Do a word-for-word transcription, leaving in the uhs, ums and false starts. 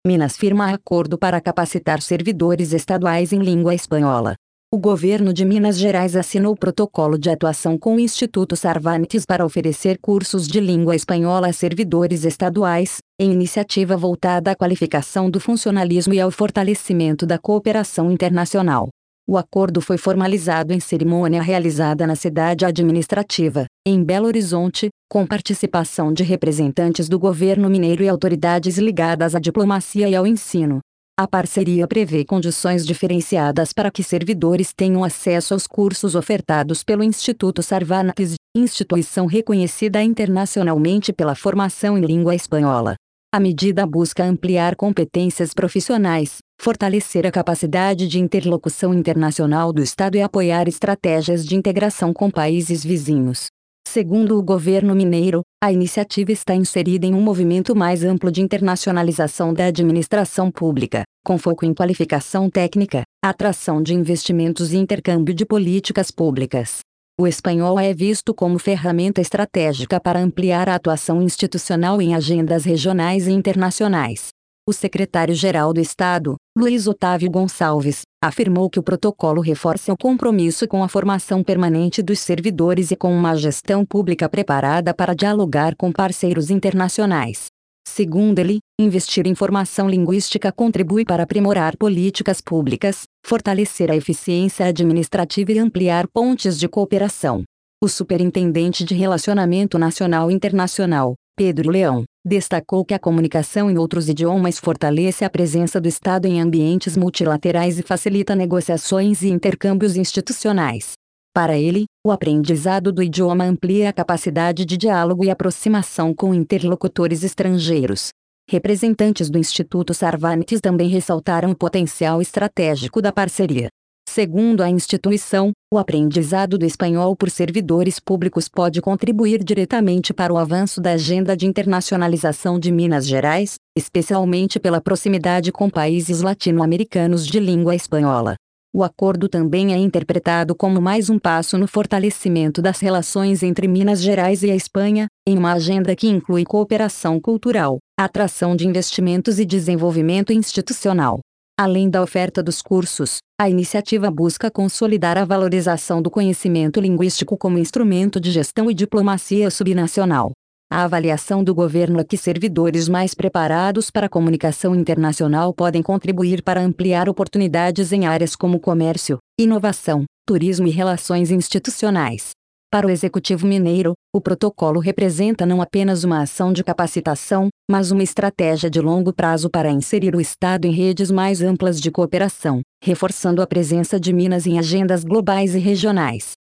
Minas firma acordo para capacitar servidores estaduais em língua espanhola. O governo de Minas Gerais assinou protocolo de atuação com o Instituto Cervantes para oferecer cursos de língua espanhola a servidores estaduais, em iniciativa voltada à qualificação do funcionalismo e ao fortalecimento da cooperação internacional. O acordo foi formalizado em cerimônia realizada na cidade administrativa, em Belo Horizonte, com participação de representantes do governo mineiro e autoridades ligadas à diplomacia e ao ensino. A parceria prevê condições diferenciadas para que servidores tenham acesso aos cursos ofertados pelo Instituto Cervantes, instituição reconhecida internacionalmente pela formação em língua espanhola. A medida busca ampliar competências profissionais, fortalecer a capacidade de interlocução internacional do Estado e apoiar estratégias de integração com países vizinhos. Segundo o governo mineiro, a iniciativa está inserida em um movimento mais amplo de internacionalização da administração pública, com foco em qualificação técnica, atração de investimentos e intercâmbio de políticas públicas. O espanhol é visto como ferramenta estratégica para ampliar a atuação institucional em agendas regionais e internacionais. O secretário-geral do Estado, Luiz Otávio Gonçalves, afirmou que o protocolo reforça o compromisso com a formação permanente dos servidores e com uma gestão pública preparada para dialogar com parceiros internacionais. Segundo ele, investir em formação linguística contribui para aprimorar políticas públicas, fortalecer a eficiência administrativa e ampliar pontes de cooperação. O superintendente de Relacionamento Nacional e Internacional, Pedro Leão, destacou que a comunicação em outros idiomas fortalece a presença do Estado em ambientes multilaterais e facilita negociações e intercâmbios institucionais. Para ele, o aprendizado do idioma amplia a capacidade de diálogo e aproximação com interlocutores estrangeiros. Representantes do Instituto Cervantes também ressaltaram o potencial estratégico da parceria. Segundo a instituição, o aprendizado do espanhol por servidores públicos pode contribuir diretamente para o avanço da agenda de internacionalização de Minas Gerais, especialmente pela proximidade com países latino-americanos de língua espanhola. O acordo também é interpretado como mais um passo no fortalecimento das relações entre Minas Gerais e a Espanha, em uma agenda que inclui cooperação cultural, atração de investimentos e desenvolvimento institucional. Além da oferta dos cursos, a iniciativa busca consolidar a valorização do conhecimento linguístico como instrumento de gestão e diplomacia subnacional. A avaliação do governo é que servidores mais preparados para a comunicação internacional podem contribuir para ampliar oportunidades em áreas como comércio, inovação, turismo e relações institucionais. Para o Executivo Mineiro, o protocolo representa não apenas uma ação de capacitação, mas uma estratégia de longo prazo para inserir o Estado em redes mais amplas de cooperação, reforçando a presença de Minas em agendas globais e regionais.